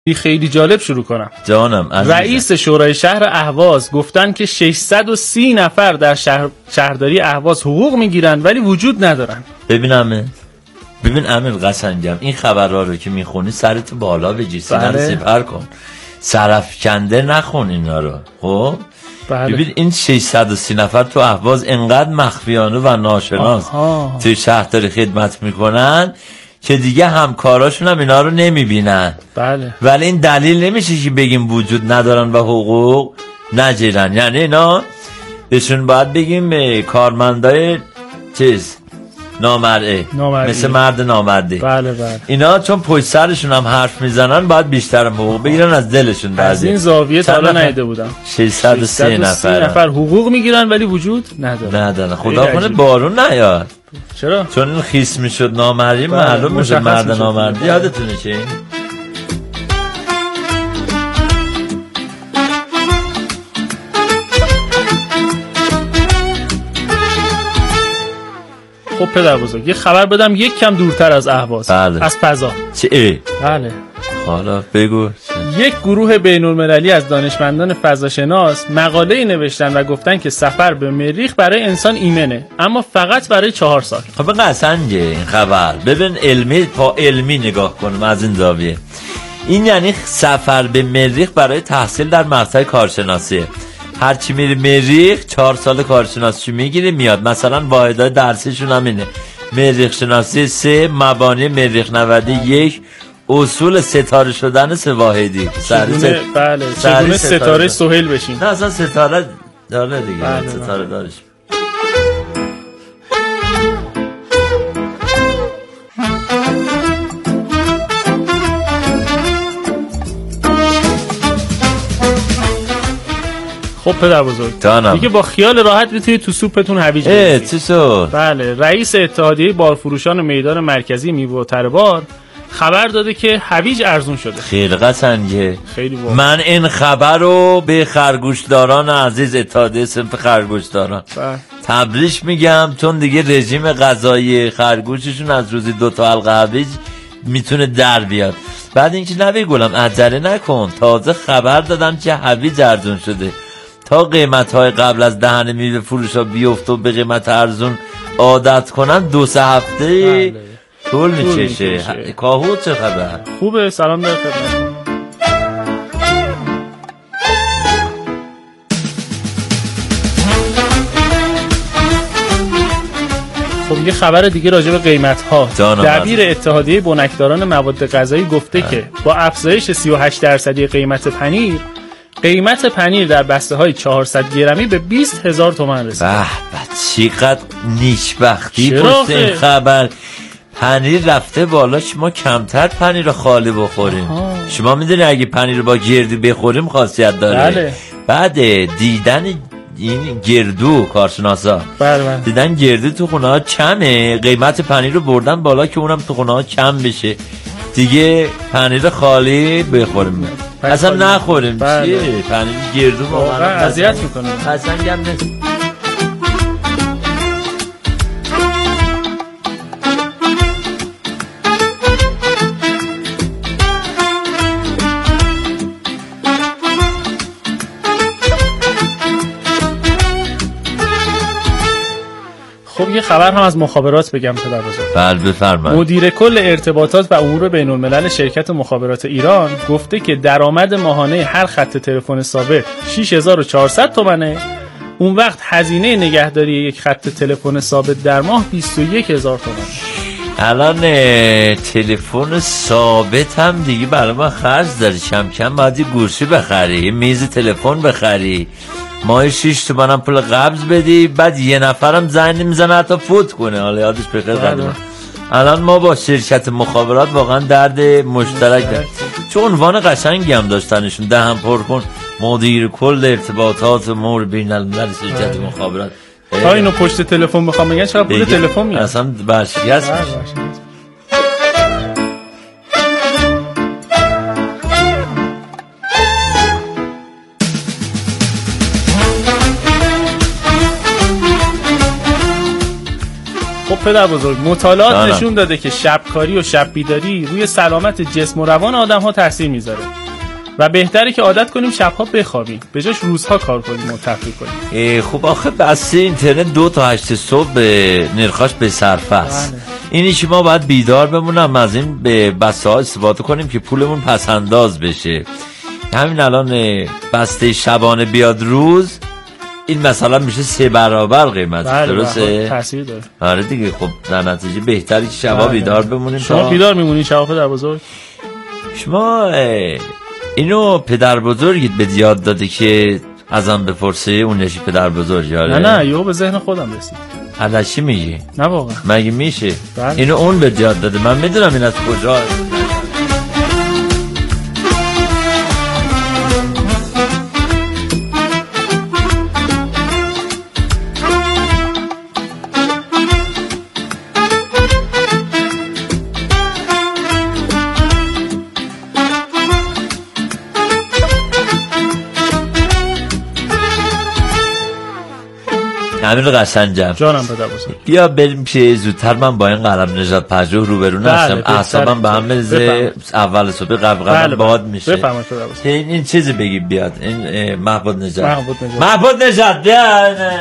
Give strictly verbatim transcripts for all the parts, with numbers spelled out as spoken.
خیلی جالب شروع کنم. جانم عزیزم. رئیس شورای شهر اهواز گفتن که ششصد و سی نفر در شهر شهرداری اهواز حقوق میگیرن ولی وجود ندارن. ببینم ببین امیر قشنگم، این خبرها رو که میخونی سرت بالا بگیر، سینه رو سپر کن، سرفکنده نخون اینا رو. خب بله. ببین این ششصد و سی نفر تو اهواز انقدر مخفیانه و ناشناس توی شهرداری خدمت میکنن که دیگه همکاراشون هم اینا رو نمیبینن. بله. ولی این دلیل نمیشه که بگیم وجود ندارن و حقوق نگیرن. یعنی اینا بهشون باید بگیم کارمندای چیز نامرئه، مثل مرد نامرده. بله بله. اینا چون پشت سرشون هم حرف میزنن باید بیشتر حقوق بگیرن از دلشون. از این زاویه تا حالا ندیده بودم. ششصد و سه نفر نفر حقوق میگیرن ولی وجود ندارن. ندارن. خدا کنه بارون نیاد. چرا؟ چون این خیس میشد نامردی معلوم میشد مرد نامردی. یادتونه چه این؟ خب پدر بزرگ یه خبر بدم یک کم دورتر از اهواز. بله. از پزا. چه ای؟ بله. حالا بگو. یک گروه بین المللی از دانشمندان فضاشناس مقاله‌ای نوشتن و گفتن که سفر به مریخ برای انسان ایمنه، اما فقط برای چهار سال. خب قشنگه این خبر. ببین علمی تا علمی نگاه کنم از این زاویه. این یعنی سفر به مریخ برای تحصیل در مقطع کارشناسیه. هر چی میری مریخ چهار سال کارشناسی میگیره میاد. مثلا واحدهای درسیشون هم اینه: مریخ شناسی سه، مبانی مریخ نودی یک، اصول ستاره شدن سه واحدی. چگونه بله چگونه ستاره سهیل بشین. نه اصلا ستاره داره دیگه. بله ستاره دارش. خب پدر بزرگ جانم. دیگه با خیال راحت میتونید تو سوپتون هویج بریزید. چی شد؟ بله رئیس اتحادیه بارفروشان میدان مرکزی میوه و تربار خبر داده که هویج ارزون شده. خیلی قشنگه. خیلی واقعا. من این خبر رو به خرگوشداران عزیز اتحادیه صنف خرگوشداران تبریک میگم، چون دیگه رژیم غذایی خرگوششون از روزی دو تا حلقه هویج میتونه در بیاد. بعد اینکه نبی گلم عجله نکن، تازه خبر دادم که هویج ارزون شده. تا قیمت‌های قبل از دهن میوه فروشا بیفته و به قیمت ارزون عادت کنن دو سه هفته بله. طول میکشه. کاهو چه خبر؟ خوبه. سلام در خدمت. خب یه خبر دیگه راجع به قیمت‌ها. دبیر اتحادیه بنکداران مواد غذایی گفته که با افزایش سی و هشت درصدی قیمت پنیر، قیمت پنیر در بسته های چهارصد گرمی به بیست هزار تومان رسید. به به چقدر نیشبختی پشت این خبر. پنیر رفته بالا، شما کمتر پنیر خالی بخوریم. آها. شما میدونی اگه پنیر با گردو بخوریم خاصیت داره. بله. بعد دیدن این گردو کارشناسا بله بله. دیدن گردو تو خونه ها کمه، قیمت پنیر رو بردن بالا که اونم تو خونه ها کم بشه، دیگه پنیر خالی بخوریم اصلا نخوریم. بله. چیه پنیر گردو واقعا اذیت میکنه. اصلا گم نیست. خب یه خبر هم از مخابرات بگم پدر بزرگ. بله بفرمایید. مدیر کل ارتباطات و امور بین الملل شرکت مخابرات ایران گفته که درآمد ماهانه هر خط تلفن ثابت شش هزار و چهارصد تومانه. اون وقت هزینه نگهداری یک خط تلفن ثابت در ماه بیست و یک هزار تومانه. الان تلفن ثابت هم دیگه برای ما خرج داره. کم کم باید یه گوشی بخری، یه میز تلفن بخری، ماه شش تومنم پول قبض بدی، بعد یه نفرم زنگ نمیزنه حتی فوت کنه. حالا یادش بخیر قدیم. الان ما با شرکت مخابرات واقعا درد مشترک داریم، چون عنوان قشنگی هم داشتنشون، ده هم پر کن مدیر کل ارتباطات امور بین الملل شرکت مخابرات. تا اینو پشت تلفن بخوام بگن چقدر پول تلفن میاد. اصلا برشکست میشه. خب پدر بزرگ، مطالعات دانم. نشون داده که شبکاری و شب بیداری روی سلامت جسم و روان آدم‌ها تاثیر میذاره و بهتره که عادت کنیم شب‌ها بخوابیم به جاش روزها کار کنیم و تفریح کنیم. خب آخه بس اینترنت دو تا هشت صبح نرخاش به صرفه است. اینی که ما باید بیدار بمونم از این به بسته ها استفاده کنیم که پولمون پس انداز بشه. همین الان بسته شبانه بیاد روز این مثلا میشه سه برابر قیمت. درسته؟ تاثیر داره. آره دیگه. خب در نتیجه بهتری که شبا بیدار بمونیم. شما بیدار میمونی شبا پدر بزرگ؟ شما اینو پدر بزرگیت به یاد داده که ازم بپرسه اون نشی پدر بزرگ یاره؟ نه نه یهو به ذهن خودم رسید. حالا چی میگی؟ نه واقعا مگه میشه؟ بله. اینو اون به یاد داده، من میدونم این از کجاست. امیر قشنجم جانم پدر بزرگ، بیا بریم پیش زودتر. من با این قلم نژاد پژوه روبرو نشم، اعصابم به هم بریزه. اول صبح قبل قبل باد میشه. بفرمایید پدر بزرگ. این این چیزی بگی بیاد این محمود نژاد. محمود نژاد محمود نژاد بیا نه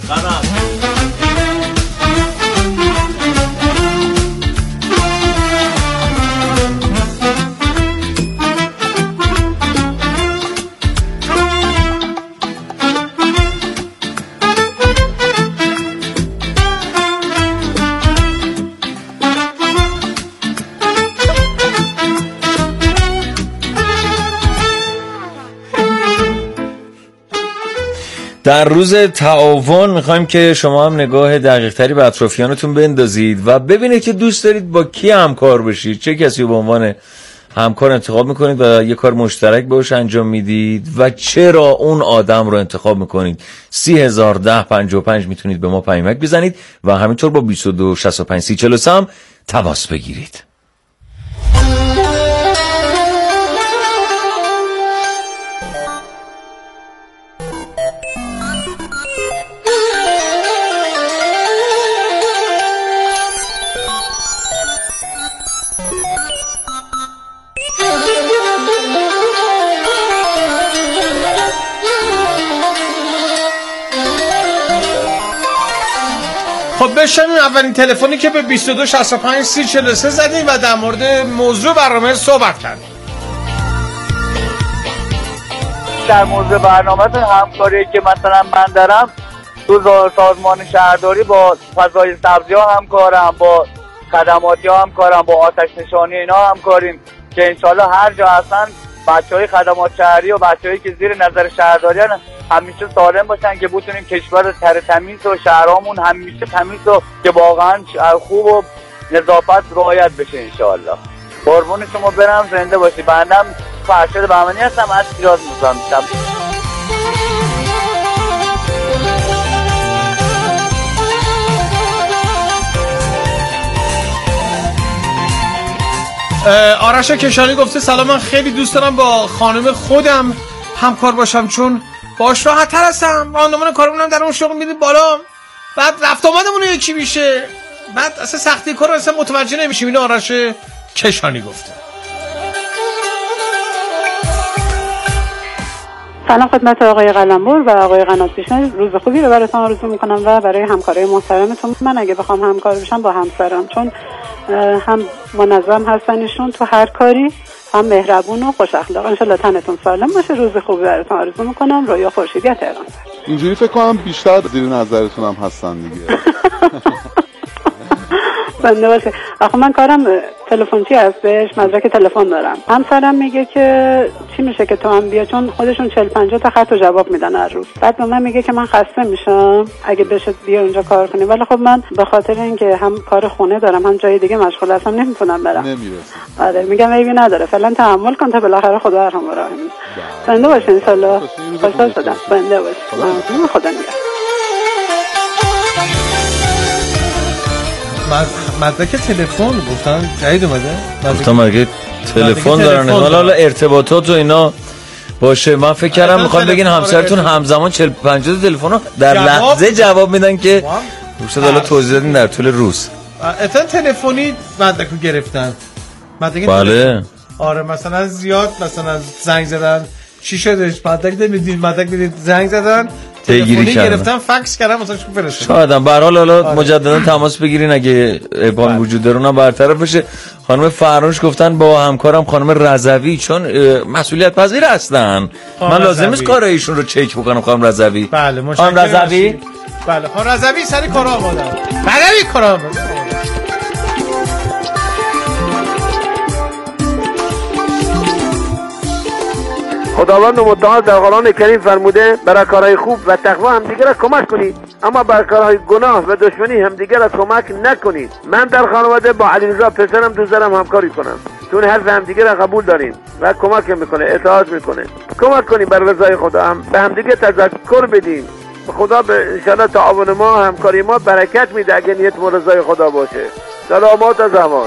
در روز تعاون میخوایم که شما هم نگاه دقیق تری به اطرافیانتون بندازید و ببینید که دوست دارید با کی همکار بشید، چه کسی به عنوان همکار انتخاب میکنید و یه کار مشترک باهاش انجام میدید و چرا اون آدم رو انتخاب میکنید. سی هزار ده پنجاه و پنج میتونید به ما پیامک بزنید و همینطور با بیست و دو شصت و پنج سی چهل و سه هم تماس بگیرید. خب بشنویم اولین تلفنی که به بیست و دو شصت و پنج سی چهل و سه زدیم و در مورد موضوع برنامه صحبت کردیم. در موضوع برنامه‌تون همکاری که مثلا من دارم تو سازمان شهرداری با فضای سبزی ها همکارم، با خدماتی ها همکارم، با آتش نشانی اینا همکاریم که انشالله هر جا هستن بچه های خدمات شهری و بچه هایی که زیر نظر شهرداری هستن همیشه سالم باشن که بتونیم کشور تر تمیز و شهرامون همیشه تمیز و که واقعا خوب و نظافت رعایت بشه انشالله. قربون شما برم، زنده باشی. بندم فرشاد بهمنی هستم از شیراز میشم. آرش کشانی گفته سلام، من خیلی دوست دارم با خانم خودم همکار باشم چون باش راحت تر هستم. راندمان کارمونم در اون شغل میدیم بالا، بعد رفت آمدمون یکی میشه، بعد اصلا سختی کار اصلا متوجه نمیشیم. این آرش کشانی گفته. سلام خدمت آقای قلمبر و آقای قنات پیشنهاد، روز خوبی رو براتون آرزو میکنم و برای همکارای محترمتون. من اگه بخوام همکار بشم با همسرم، چون هم منظم هستن ایشون تو هر کاری، هم مهربون و خوش اخلاق. ان شاءالله تنتون سالم باشه. روز خوبی براتون آرزو میکنم. رویا خورشیدی از تهران. اینجوری فکر کنم بیشتر زیر نظرتون هم هستن دیگه. بنده باشه. آخه من کارم تلفنچی هستش، مدرک تلفن دارم. همسرم میگه که چی میشه که تو هم بیا، چون خودشون چهل پنجاه تا خط و جواب میدن هر روز. بعد به من میگه که من خسته میشم اگه بشه بیا اونجا کار کنی، ولی خب من به خاطر اینکه هم کار خونه دارم هم جای دیگه مشغول هستم نمیتونم برم. نمیرسم. آره میگم عیبی نداره، فعلا تحمل کن تا بالاخره خدا ارحم و راحم. بنده باشه ان شاء الله. خوشحال شدم. بنده باشه. ممنون. خدا نگهدار. مدرک تلفن گفتن جدید اومده. گفتم مدرک تلفن دارن، حالا حالا ارتباطات و اینا باشه. من فکر کردم میخوام بگین همسرتون همزمان چهل پنجاه تلفن رو در لحظه جواب میدن که روشت حالا توضیح دادین در طول روز. اتن تلفنی مدرکو گرفتن. مدرک بله. آره مثلا زیاد مثلا زنگ زدن چی شدش مدرک نمیدید مدرک نمیدید زنگ زدن تلفنی گرفتن فکس کردن مثلا شو فرستادن. شاید به هر حال حالا مجددا تماس بگیرین اگه ابهام وجود داره اونم برطرف بشه. خانم فرنوش گفتن با همکارم خانم رضوی چون مسئولیت پذیر هستن من لازم نیست کار ایشون رو چک بکنم. خانم رضوی بله مشکل خانم رضوی بله خانم رضوی سری کارا آمادن بله کارا آمادن. خداوند متعال در قرآن کریم فرموده برای کارهای خوب و تقوا همدیگر را کمک کنید اما برای کارهای گناه و دشمنی همدیگر را کمک نکنید. من در خانواده با علیرضا پسرم دوست دارم همکاری کنم چون حرف همدیگر را قبول داریم و کمک میکنه اطاعت میکنه. کمک کنیم بر رضای خدا هم به همدیگر تذکر بدیم. خدا به انشاءالله تعاون ما همکاری ما برکت میده اگه نیت ما رضای خدا باشه. سلامات و زحمات.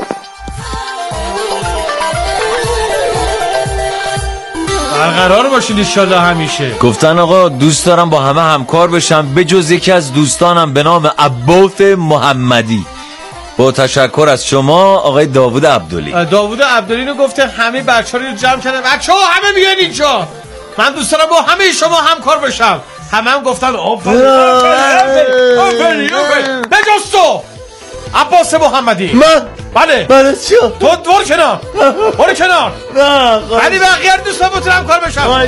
برقرار باشید انشالله همیشه. گفتن آقا دوست دارم با همه همکار بشم به جز یکی از دوستانم به نام عباس محمدی. با تشکر از شما آقای داوود عبدلی. داوود عبدلی رو گفته همه بچه‌ها رو جمع کردن بچه‌ها همه بیاین اینجا من دوست دارم با همه شما همکار بشم. همه هم گفتن آفرین آفرین آفرین به جز تو عباس محمدی. من بله بله چی؟ تو دور کنار برو کنار ولی بقیه دوستان بتونم کار بشم.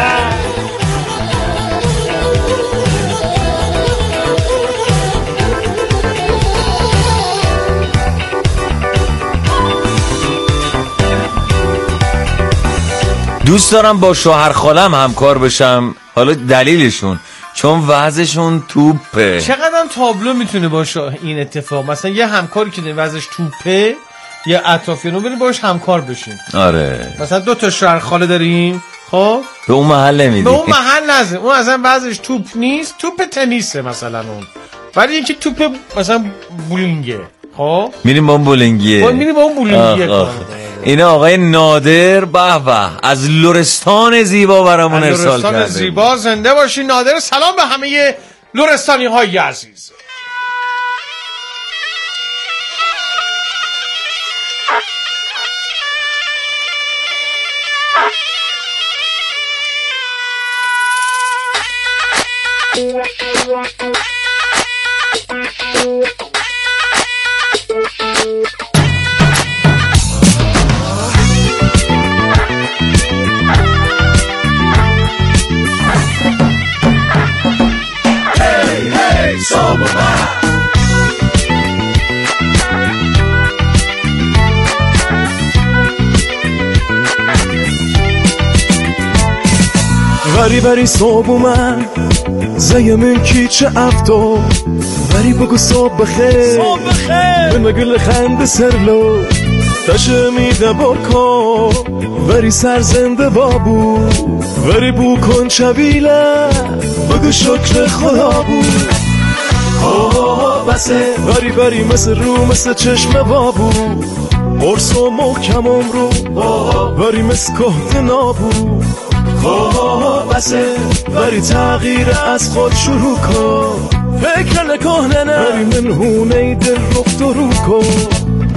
دوست دارم با شوهر خالم همکار بشم. حالا دلیلشون چون وضعشون توپه. چقدر تابلو میتونه باشه این اتفاق. مثلا یه همکاری که وضعش توپه یه اطرافیانو بریم باش همکار بشین. آره مثلا دو تا شوهر خاله داریم خب به اون محل نمیدی به اون محل نزه اون اصلا وضعش توپ نیست توپ تنیسه مثلا اون ولی اینکه توپ مثلا بولینگه خب میریم با اون بولینگیه میریم با اون بولینگیه. اینا آقای نادر به به از لرستان زیبا برامون ارسال کرده. لرستان زیبا زنده باشی نادر. سلام به همه لرستانی های عزیز. وری وری صبح اومد زیم کی چه افتو وری بگو صبح بخیر من مگل خند سرلو تشه میده برکو وری سرزنده بابو وری بو کن چبیله بگو شکر خدا بود. آه بسه وری وری مثل رو مثل چشم بابو قرص و محکمم رو وری مثل کهت نابو. آه بسه وری تغییر از خود شروع کن فکر نکنه نه وری من هونه دل رفت و رو کن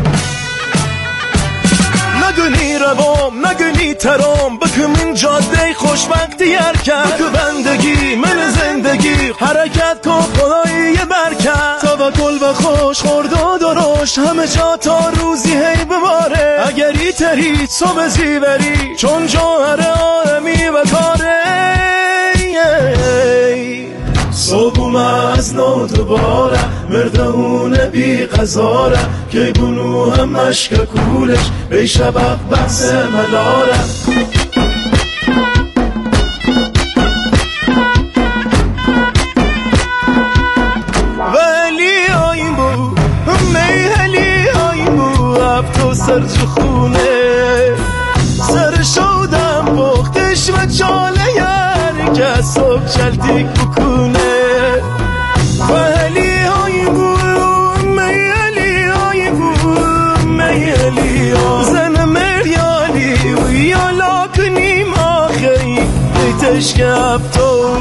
نگنی روام نگنی ترام بکم این جاده خوشبختی حرکت بکو بندگی من زندگی حرکت کن خدایی یه برکت توکل و خوش خورد و درشت همه جا تا روزی هی بباره اگری تری صبح زیوری چون جوهر آرمی و کاره صبح از نو دوباره مردهونه بی قضاره که بونو هم مشک کولش بی شبق بحث ملاره ولی آیم بو میهلی آیم بو اب تو سر جو خونه سر شودم بختش و چاله یاری که صبح چلتیک بکنه ولی آیم بو میهلی آیم بو میهلی زن مریالی و یالا کنیم آخری بیتش که اب تو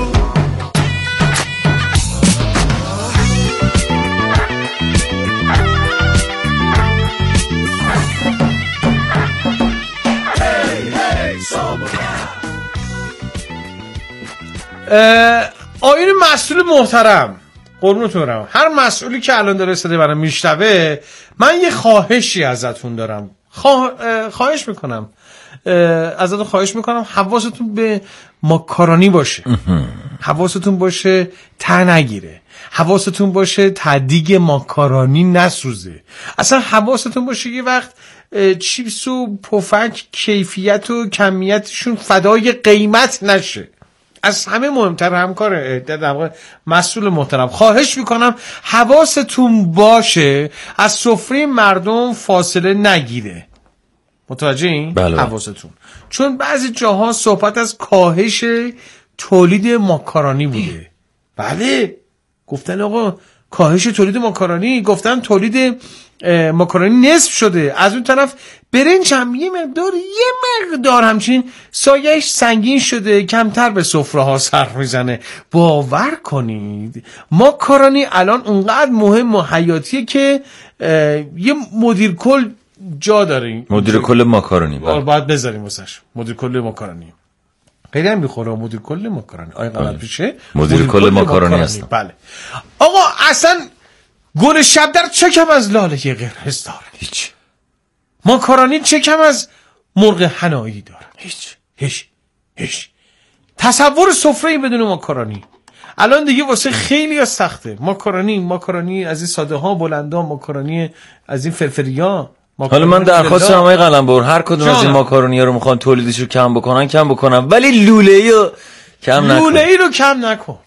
آیون مسئول محترم، قربونتون برم، هر مسئولی که الان داره صدای منو میشنوه، من یه خواهشی ازتون دارم. خواه... خواهش میکنم ازتون خواهش میکنم حواستون به ماکارونی باشه، حواستون باشه ته نگیره، حواستون باشه تدیگ ماکارونی نسوزه، اصلا حواستون باشه یه وقت چیپس و پفک کیفیت و کمیتشون فدای قیمت نشه. از همه مهمتر همکار در واقع مسئول محترم، خواهش میکنم حواستون باشه از سفره مردم فاصله نگیره. متوجه این؟ بله. حواستون، چون بعضی جاها صحبت از کاهش تولید ماکارونی بوده. بله، گفتن آقا کاهش تولید ماکارونی، گفتن تولید ماکارونی نصف شده. از اون طرف برنج هم یه مقدار یه مقدار همچین سایه‌اش سنگین شده، کمتر به سفره ها سر میزنه. باور کنید ماکارونی الان اونقدر مهم و حیاتیه که یه مدیر کل جا داره. مدیر کل ماکارونی باید بذاریم واسش مدیر کل ماکارونی. خیلی هم میخوره مدیر کل ماکارونی. آقای قمر پیشه مدیر کل ماکارونی هستم. بله آقا، اصلا گل شب در چه کم از لاله قرمز داره؟ هیچ. ماکارونی چه کم از مرغ حنایی داره؟ هیچ هیچ هیچ. تصور سفره‌ای بدون ماکارونی الان دیگه واسه خیلی از سخته. ماکارونی ماکارونی از این ساده ها بلندا، ماکارونی از این فرفریا. حالا من درخواست دارم آقای قلمبر، هر کدوم از این ماکارونی‌ها رو میخوان تولیدش رو کم بکنن کم بکنن، ولی لوله‌ای رو کم نکن. لوله‌ای رو کم نکن.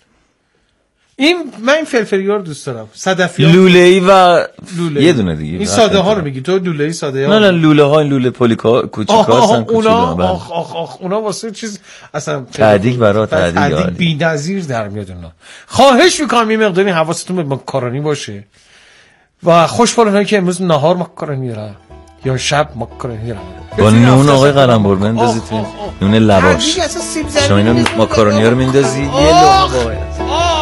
این من این فرفری‌ها رو دوست دارم. صدفی لوله‌ای و لوله. یه دونه دیگه این ساده ها رو میگی تو؟ لوله‌ای ساده ها؟ نه نه لوله ها، این لوله پولیکا کوچیکا هستن. اونا آخ آخ آخ اونا واسه چیز اصلا تعدیق برای تعدیق تعدیق بی‌نظیر در میاد اونا. خواهش میکنم یه مقداری حواستون به ماکارونی باشه و خوشحالم که امروز نهار ماکارونی دارم یا شب ماکارونی دارم با نون. آقای قلمبر بندازید تو نون لواش. شما اینا ماکارونی ها رو میندازی یه لقمه باید.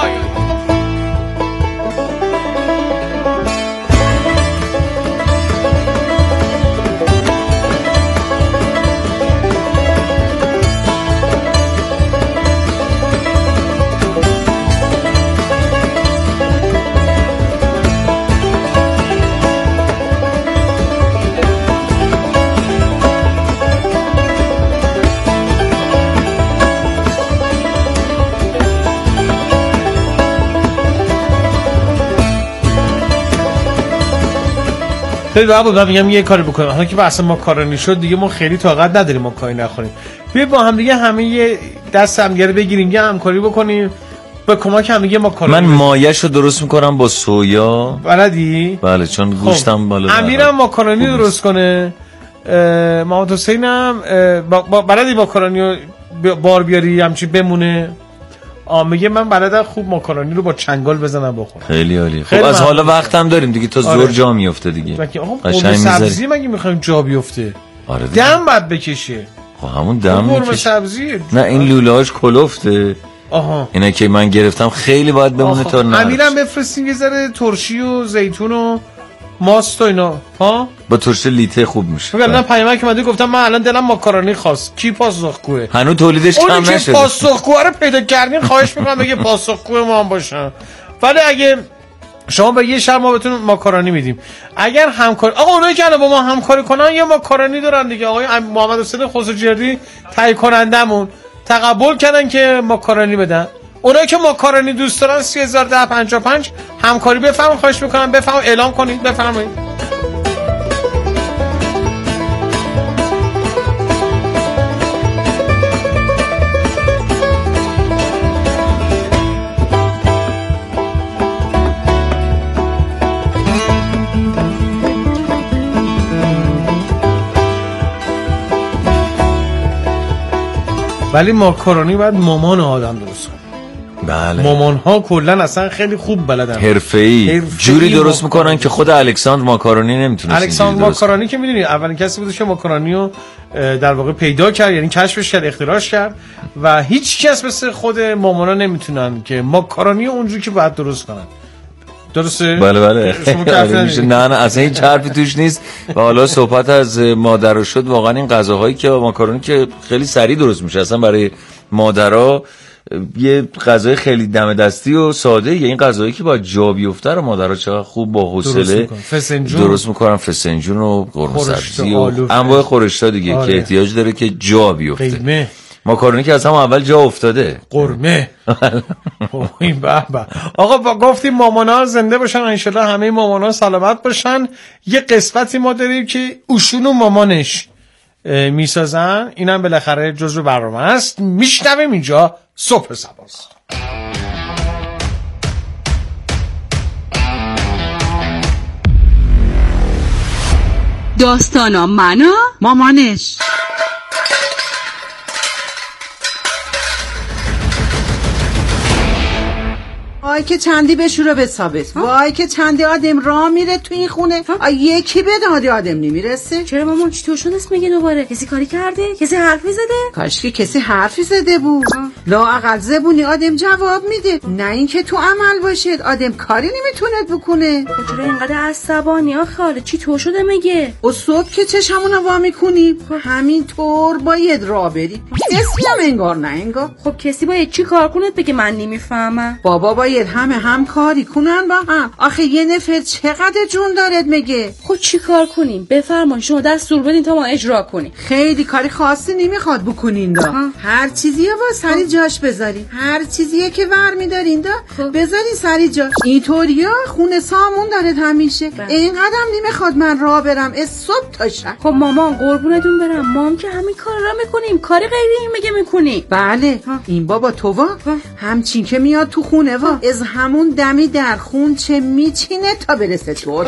خیلی بابا من میگم یه کاری بکنیم. حالا که بحث ماکارونی شد دیگه ما خیلی طاقت نداریم ما کاری نخوریم. بیا با هم دیگه همه یه دست هم گره بگیریم یه همکاری بکنیم به کمک هم دیگه ماکارونی. من مایه‌شو درست میکنم با سویا. بلدی؟ بله چون گوشتم بالا. امیرم ماکارونی درست کنه. محمد حسینم با, با بلدی ماکارونی رو بار بیاری همچی بمونه. آ میگه من بلدم خوب ماکارونی رو با چنگال بزنم بخورم. خیلی عالی. خب از حالا وقتم داریم دیگه تا آره. زور جا میفته دیگه. قرمه سبزی مگه میخوایم جا بیفته؟ آره دم بعد بکشه. خب همون دم میکشه. قرمه سبزی. نه این لوله‌هاش کلفته. آها. اینا که من گرفتم خیلی باید بمونه تا نه. امیرم بفرستین یه ذره ترشی و زیتون و ماست و اینا. ها؟ با ترشی لیته خوب میشه. میگم من پیامک اومده گفتم من الان دلم ماکارونی خواست. کی پاسخگوه؟ هنوز تولیدش کم نشده. اون که پاسخگو رو پیدا کردین خواهش میکنم بگه پاسخگو ما هم باشن. ولی اگه شما به یه شب ما بهتون ماکارونی میدیم. اگر همکار آقا اونایی که با ما همکاری کنن یه ماکارونی دارن دیگه. آقای محمد حسین خسروجردی تهیه کنندمون تقبل کردن که ماکارونی بدن. اونایی که ماکارونی دوست دارن سه هزار و ده پنجاه و پنج همکاری بفرمایید. خواهش میکنم بفرمایید اعلام کنید. بفرمایید. ولی ماکارونی باید مامان آدم درست کنه. بله. مامان ها کلا اصلا خیلی خوب بلدن. حرفه‌ای جوری درست میکنن که خود الکساندر ماکارونی نمیتونه. الکساندر ماکارونی که میدونی اولین کسی بود که ماکارونی رو در واقع پیدا کرد، یعنی کشفش کرد، اختراعش کرد و هیچ کس مثل خود مامانا نمیتونن که ماکارونی اونجوری که باید درست کنن. درسته؟ بله بله. نه نه اصلا هیچ حرفی توش نیست. و حالا صحبت از مادر شد، واقعا این غذاهایی که ماکارونی که خیلی سریع درست میشه اصلا برای مادرها یه غذای خیلی دم دستی و ساده، یه این غذایی که با جا بیفته رو مادرها چقدر خوب با حوصله فسنجون درست میکنن، فسنجون و قرمه سبزی و انواع خورشتا دیگه آره. که احتیاج داره که جا بیفته. قیمه ماکارونی که از هم اول جا افتاده. قرمه این به به. آقا با گفتیم مامانا زنده باشن ان شاءالله، همه مامانا سلامت باشن. یه قسمتی ما داریم که اوشون و مامانش میسازن، اینم بالاخره جزو برنامه است. میشنویم اینجا صبح سباست. داستانا منا مامانش. وای که چندی بشوره به ثابت، وای که چندی آدم راه میره تو این خونه، یکی به دادی آدم نمیرسه. چرا مامان چطور شد اسم میگه دوباره؟ کسی کاری کرده؟ کسی حرفی زده؟ کاش که کسی حرفی زده بود. لااقل زبونی آدم جواب میده، نه اینکه تو عمل باشید آدم کاری نمیتونه بکنه. چرا اینقدر عصبانی آخه؟ چی تو شده میگه؟ و صبح که چشمونو وا میکنیم همین طور باید راه بریم، اسمی هم انگار نه انگار. خب کسی باید چی کار کنه بگه من نمیفهمم؟ بابا باید همه هم کاری کنن با هم. آخه یه نفر چقدر جون دارد میگه. خب چی کار کنیم؟ بفرمایید شما دستور بدین تا ما اجرا کنیم. خیلی کاری خاصی نمیخواد بکنین دا. هر چیزیه با سری جاش بذارین، هر چیزیه که ور میدارین دا بذارین سری جاش. اینطوریا خونه سامون دارد همیشه. این قدم نمیخواد من راه برم از صبح تا شب. خب مامان قربونتون برم، ما هم که همین کار را میکنیم، کاری غیری این میگه میکنی. بله ها. این بابا تو وا همچین که میاد تو خونه وا از همون دمی در خونچه میچینه تا برسه تو.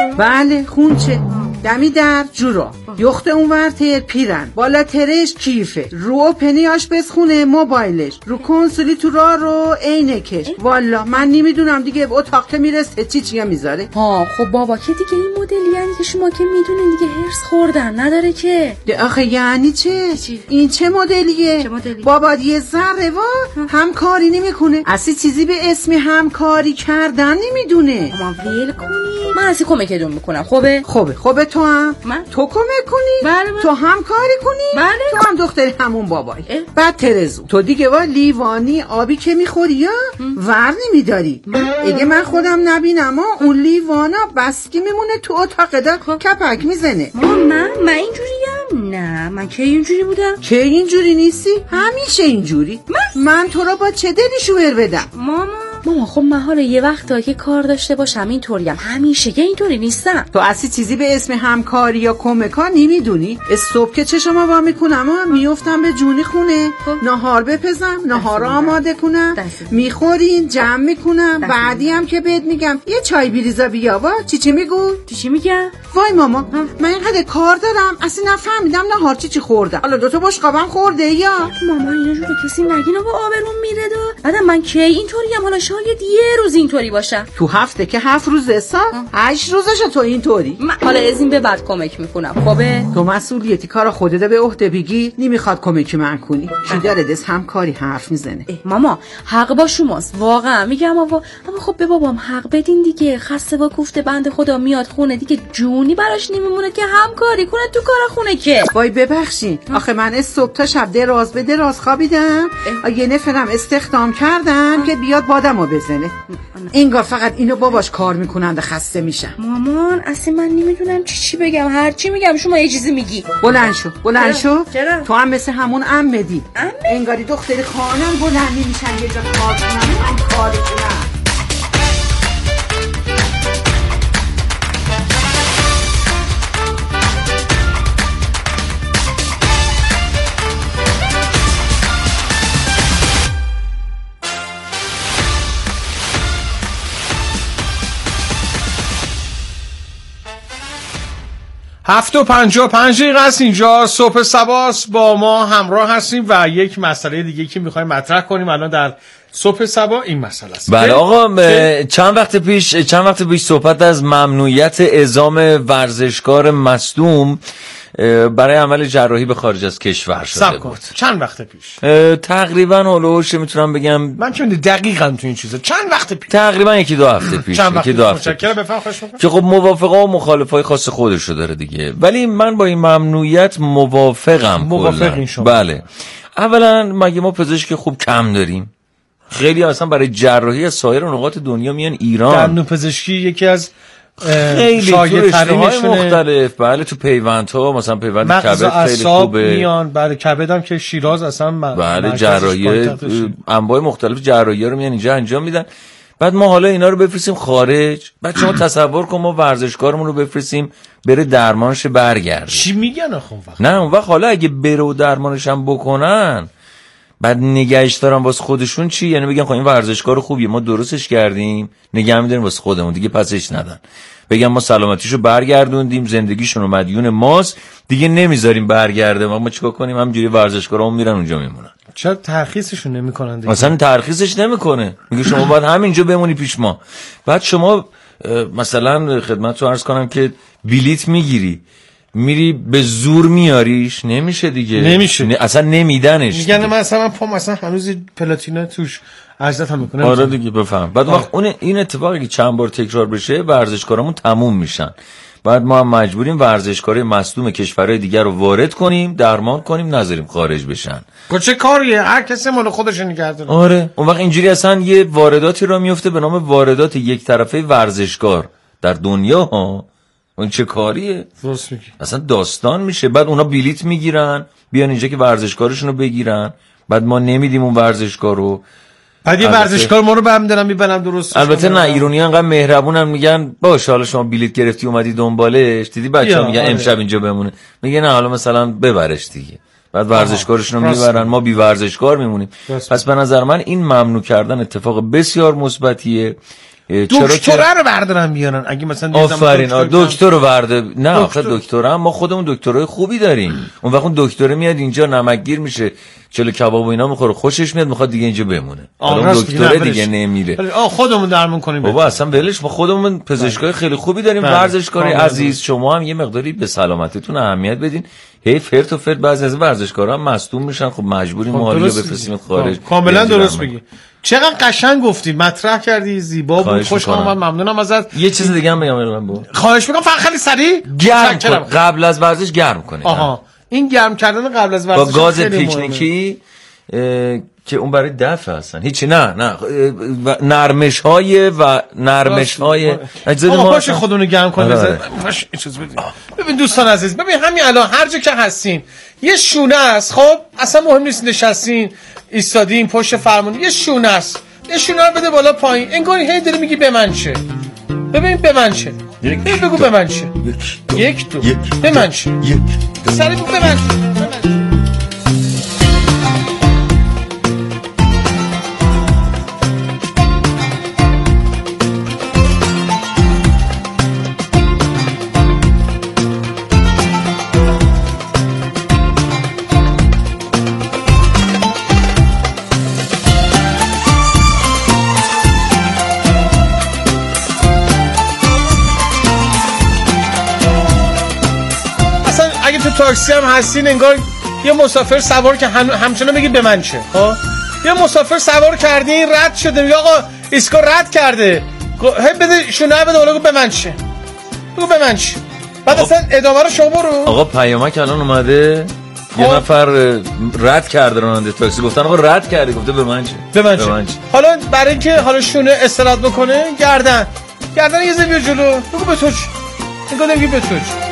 بله خونچه دمی در جورا یخت اونور تیر پیرن، بالا ترش کیفه، رو پنیاش بسخونه موبایلش، رو کنسولی تو راه رو عینکش. والا من نمیدونم دیگه به اتاق که میرسه چی چیه میذاره. ها خب بابا که دیگه این مدلی یعنی که شما که میدونین دیگه هرس خوردن نداره که. آخه یعنی چه؟ چی؟ این چه مدلیه؟ چه مدلی؟ بابا یه ذره وا همکاری نمیکنه، اصلا چیزی به اسم همکاری کردن نمیدونه. اما ویل کنی من اصلا کمکتون میکنم. خوبه؟ خوبه خوبه تو هم من؟ تو کمک کنی؟ بله بله. تو هم کاری کنی؟ بله. تو هم دختری همون بابایی. بعد ترزو تو دیگه وا لیوانی آبی که میخوری یا ور نمیداری. اگه من خودم نبینم اون لیوانا بسکی میمونه تو اتاق دا کپک میزنه. من من اینجوریم؟ نه من که اینجوری بودم. که اینجوری نیستی؟ همیشه اینجوری. من من تو رو با چه دلی شوهر بدم؟ ماما ماما خب من حالا یه وقتا که کار داشته باشم اینطوریم، همیشه که اینطوری نیستم. تو اصلی چیزی به اسم همکاری یا کمکا نمیدونی؟ صبح که چشمو وا میکنم و میافتم به جونی خونه، نهار بپزم، نهار آماده کنم، میخورین جمع میکنم، بعدی هم که بهت میگم یه چای بریزا بیا. وا چی چی میگو؟ چی چی میگم؟ وای ماما ها. من اینقدر کار دارم اصلا نفهمیدم نهار چی چی خوردم. حالا دو تا بشقابم خورده یا؟ ماما اینو رو کسی نگینا با آبرون میره دو. بعدم من کی اینطوریم؟ حالا شاید یه روز اینطوری باشم. تو هفته که هفت روز حساب هشت روزش تو اینطوری. حالا از این به بعد کمک میکنم. خوبه؟ تو مسئولیتی کارا خودت به عهده بگی، نمیخواد کمکی من کنی. کی داره دست همکاری حرف میزنه؟ ماما حق با شماست واقعا میگم. اما اما خب به بابام حق بدین دیگه. خسته و کوفته بنده خدا میاد خونه دیگه جونی براش نمیمونه که همکاری کنه تو کار خونه که. وای ببخشید آخه من از صبح تا شب دراز به دراز خوابیدم، یه نفرم استخدام کردم که بیاد بادمو بزنه. اینگار فقط اینو باباش کار میکنند خسته میشن. مامان اصلا من نمیدونم چی چی بگم، هر چی میگم شما یه چیزی میگی. بلند شو بلند شو. چرا؟ تو هم مثل همون عمدی. انگاری دختری خانم بلند نمیشن یه جا کار کنن من کار کنم. هفت و پنجاه و پنج دقیقه است اینجا صبح سباس. با ما همراه هستیم و یک مسئله دیگه که میخوایم مطرح کنیم الان در صبح سبا این مسئله است. بله آقا چند وقت پیش چند وقت پیش صحبت از ممنوعیت اعزام ورزشکار مصدوم برای عمل جراحی به خارج از کشور شده بود. چند وقت پیش؟ تقریبا هولوش میتونم بگم من چون دقیقاً تو این چیزا چند وقت پیش؟ تقریبا یکی دو هفته پیش. یکی دو هفته پیش. بفهم خوش بفهم. که خب موافقه و مخالفای خاص خودشو داره دیگه، ولی من با این ممنوعیت موافقم. موافقین شما؟ بله. اولا مگه ما پزشک خوب کم داریم؟ خیلی اصلا برای جراحی از سایر نقاط دنیا میان ایران. دندون پزشکی یکی از خیلی تو رشته‌های مختلف، بله تو پیوندها مثلا پیوند کبد خیلی خوبه میان، بله کبدم که شیراز اصلا بله جراحی انواع مختلف جراحی رو میان اینجا انجام میدن. بعد ما حالا اینا رو بفرستیم خارج. بعد شما تصور کن ما ورزشکارمون رو بفرستیم بره درمانش برگرده. چی میگن آخه وقت؟ نه اون وقت حالا اگه بره و درمانش هم بکنن بعد نگهش دارن واسه خودشون چی؟ یعنی بگن خب این ورزشکار خوبیه ما درستش کردیم نگه می‌داریم واسه خودمون دیگه پسش ندن. بگم ما سلامتیشو برگردوندیم زندگیشون رو مدیون ماست دیگه نمیذاریم برگرده. ما چیکار کنیم؟ همینجوری ورزشکارامون میرن اونجا میمونن. چرا ترخیصشون نمیکنن دیگه؟ مثلا ترخیصش نمیکنه میگه شما باید همینجا بمونی پیش ما. بعد شما مثلا خدمتتون عرض کنم که بلیت میگیری میری به زور میاریش نمیشه دیگه نمیشه نه اصلا نمیدنش میگن من مثلا پا مثلا هنوز پلاتینا توش عرضت هم میکنه. آره دیگه بفهم. بعد وقت اون این اتفاقی که چند بار تکرار بشه ورزشکارامون تموم میشن. بعد ما هم مجبوریم ورزشکارای مصدوم کشورهای دیگر رو وارد کنیم درمان کنیم نذاریم خارج بشن. چه کاریه؟ هر کسی مال خودش نگه داره. آره اون وقت اینجوری اصلا یه وارداتی رو میفته به نام واردات یک طرفه ورزشکار در دنیا ها. اون چه کاریه؟ درست میگی. اصلا داستان میشه. بعد اونا بلیت میگیرن بیان اینجا که ورزشکارشون رو بگیرن. بعد ما نمیدیم اون ورزشکار رو. بعد یه ورزشکار ما رو برم دارم میبرم درست. البته نه ایرانی انقدر مهربونن میگن باشه حالا شما بلیت گرفتی اومدی دنبالش دیدی بچه‌ها میگن امشب اینجا بمونه. میگه نه حالا مثلا ببرش دیگه. بعد ورزشکارشون رو میبرن ما بی ورزشکار میمونیم. پس به نظر من این ممنوع کردن اتفاق بسیار مثبتیه. دکتره رو بردارن بیارن اگه مثلا آفرین دکتر رو برده نه آخه دکتر هم ما خودمون دکترای خوبی داریم. اون وقت اون دکتره میاد اینجا نمکگیر میشه چلو کباب و اینا میخوره خوشش میاد میخواد دیگه اینجا بمونه. اون دکتره دیگه نمیره. آ خودمون درمون کنیم بابا اصلا ولش ما خودمون پزشکای خیلی خوبی داریم. ورزشکار عزیز شما هم یه مقداری به سلامتیتون اهمیت بدین. هی فرت و فرت بعضی از ورزشکارا هم مصدوم میشن. خب مجبوریم ما رو بفرستیم خارج. کاملا درست میگی. چقدر قشنگ گفتی مطرح کردی زیبا بود خوش آمد ممنونم ازت. یه چیز دیگه هم بگم با خواهش میکنم فقط خیلی سریع گرم کن. قبل از ورزش گرم کنید. آها این گرم کردن قبل از ورزش با گاز پیکنیکی که اون برای دفع هستن هیچی نه نه نرمش های و نرمش های اجازه ما باشه خودونو گرم کنید. باشه چیز بدید. ببین دوستان عزیز ببین همین الان هر جا که هستین یه شونه است. خب اصلا مهم نیست نشستین ایستادین پشت فرمون یه شونه است. یه شونه رو بده بالا پایین انگاری هی داری میگی به من چه. ببین به من چه هی بگو به من چه یک دو به من چه سری بگو به من چه. تاکسی هم هستین انگار یه مسافر سوار که هم... همچنان بگید به من چه. خب یه مسافر سوار کردین رد شده میگه آقا ایسکو رد کرده هی بده شونه بده بالا به من چه بگو به من چه. بعد اصلا ادامه رو شما برو. آقا پیامک الان اومده یه نفر رد کرده راننده تاکسی گفتن آقا رد کرده گفته به من چه به من چه. حالا برای اینکه حالا شونه استراحت بکنه گردن گردن یه زمین جلو بگو به تو چه انگار نمیگی به تو چه.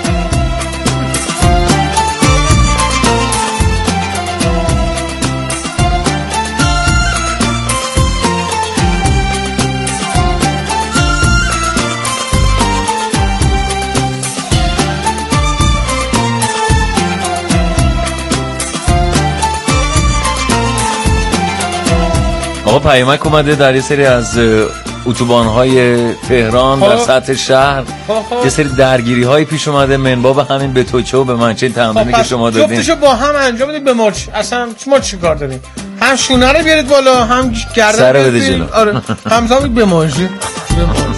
آقا پیامک اومده در یه سری از اتوبان‌های تهران در سطح شهر یه سری درگیری‌های پیش اومده منباب همین به توچه و به منچه تمرینی که شما دادین جفتشو با هم انجام بدید به مارچ. اصلا ما چی کار داریم؟ هم شونه رو بیارید بالا هم گردن سر بده جلو. آره همزمان به مارچ.